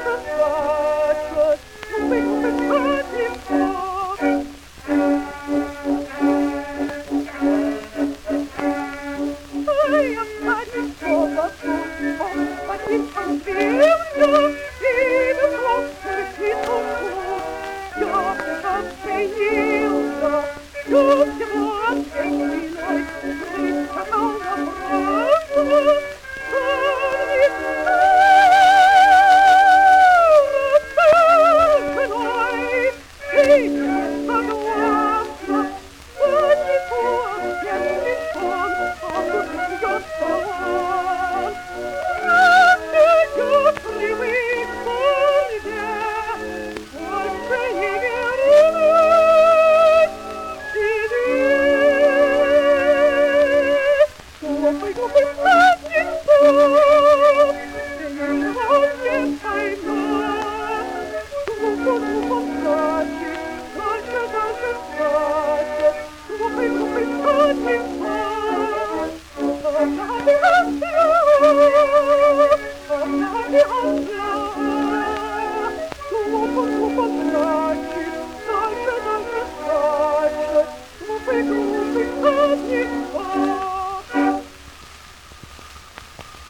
faccia, come ti fa? Ai, affari sopra tutto, ma ti cambio, e non posso che tu, io che io, io che vuoi che mi lei, mi sta una brava, Come